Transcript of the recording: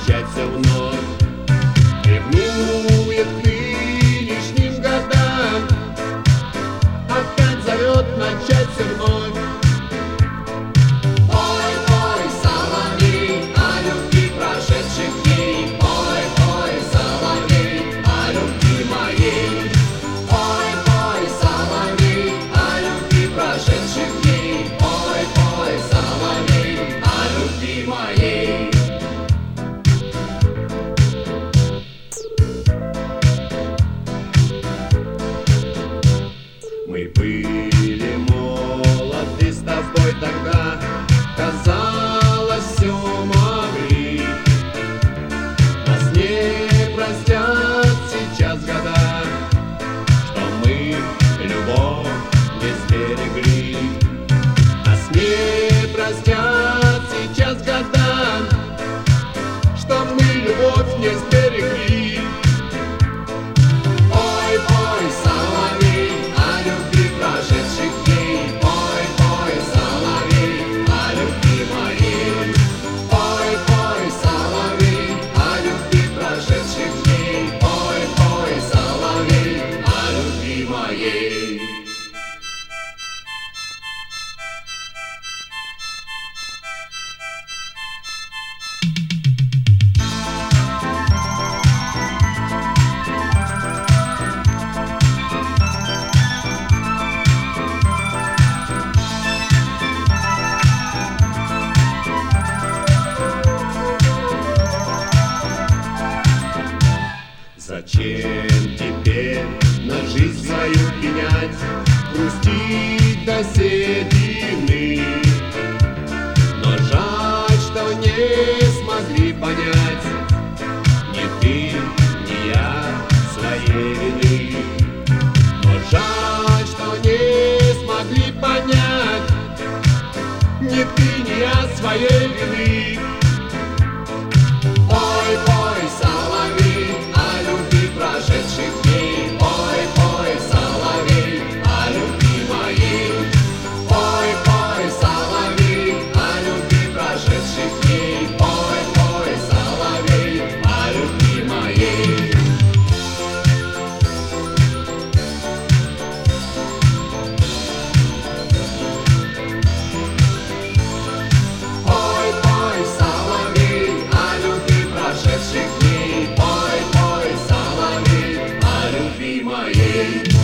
начаться вновь. Ревнует к нынешним годам, опять зовет начаться вновь. Пой, пой, соловей, о любви прошедших дней. Пой, пой, соловей, о любви моей. Пой, пой, соловей, о любви прошедших дней. Пой, пой, соловей, о любви моей. Мы были молоды с тобой тогда, казалось, все могли. Нас не простят сейчас года, что мы любовь не сберегли. Нас не простят сейчас года, что мы любовь не сберегли. Пой, пой, соловей, о любви прошедших дней. Пой, пой, соловей, о любви моей. Пой, пой, соловей, о любви прошедших дней. Пой, пой, соловей, о любви моей. Зачем теперь на жизнь свою пенять, грустить до седины? Но жаль, что не смогли понять ни ты, ни я своей вины. Но жаль, что не смогли понять ни ты, ни я своей вины. Пой, пой, соловей, о любви прошедших дней. Пой, пой, соловей, о любви моей. Пой, пой, соловей, о любви прошедших дней. Пой, пой, соловей, о любви моей. Пой, пой, соловей, о любви прошедших дней. Пой, пой, соловей, о любви моей.